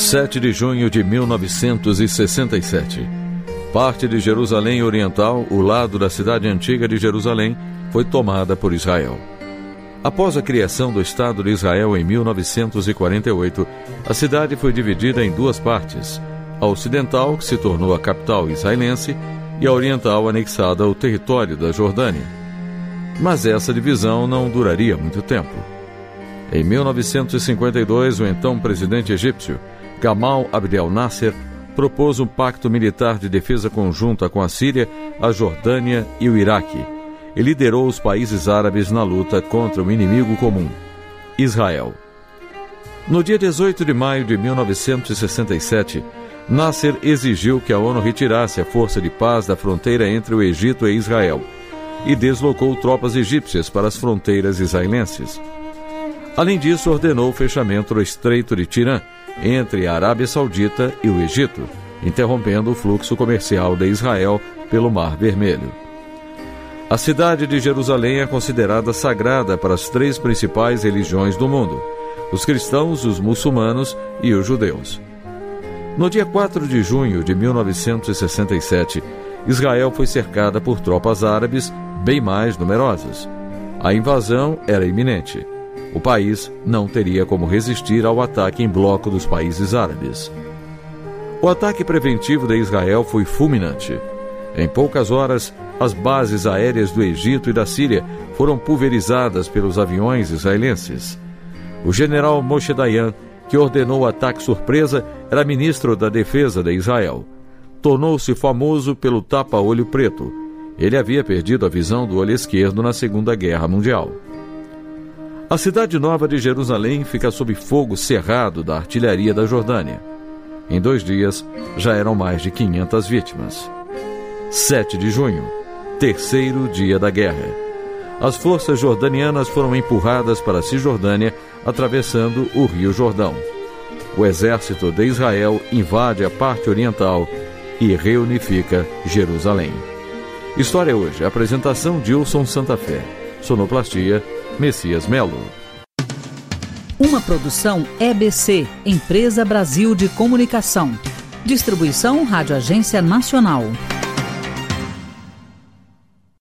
7 de junho de 1967. Parte de Jerusalém Oriental, o lado da cidade antiga de Jerusalém, foi tomada por Israel. Após a criação do Estado de Israel em 1948, a cidade foi dividida em duas partes: a ocidental, que se tornou a capital israelense, e a oriental, anexada ao território da Jordânia. Mas essa divisão não duraria muito tempo. Em 1952, o então presidente egípcio, Gamal Abdel Nasser, propôs um pacto militar de defesa conjunta com a Síria, a Jordânia e o Iraque, e liderou os países árabes na luta contra o inimigo comum, Israel. No dia 18 de maio de 1967, Nasser exigiu que a ONU retirasse a força de paz da fronteira entre o Egito e Israel e deslocou tropas egípcias para as fronteiras israelenses. Além disso, ordenou o fechamento do Estreito de Tirã, entre a Arábia Saudita e o Egito, interrompendo o fluxo comercial de Israel pelo Mar Vermelho. A cidade de Jerusalém é considerada sagrada para as três principais religiões do mundo: os cristãos, os muçulmanos e os judeus. No dia 4 de junho de 1967, Israel foi cercada por tropas árabes bem mais numerosas. A invasão era iminente. O país não teria como resistir ao ataque em bloco dos países árabes. O ataque preventivo de Israel foi fulminante. Em poucas horas, as bases aéreas do Egito e da Síria foram pulverizadas pelos aviões israelenses. O general Moshe Dayan, que ordenou o ataque surpresa, era ministro da Defesa de Israel. Tornou-se famoso pelo tapa-olho preto. Ele havia perdido a visão do olho esquerdo na Segunda Guerra Mundial. A cidade nova de Jerusalém fica sob fogo cerrado da artilharia da Jordânia. Em 2 dias, já eram mais de 500 vítimas. 7 de junho, terceiro dia da guerra. As forças jordanianas foram empurradas para a Cisjordânia, atravessando o Rio Jordão. O exército de Israel invade a parte oriental e reunifica Jerusalém. História hoje, apresentação de Wilson Santa Fé. Sonoplastia, Messias Melo. Uma produção EBC, Empresa Brasil de Comunicação. Distribuição Rádio Agência Nacional.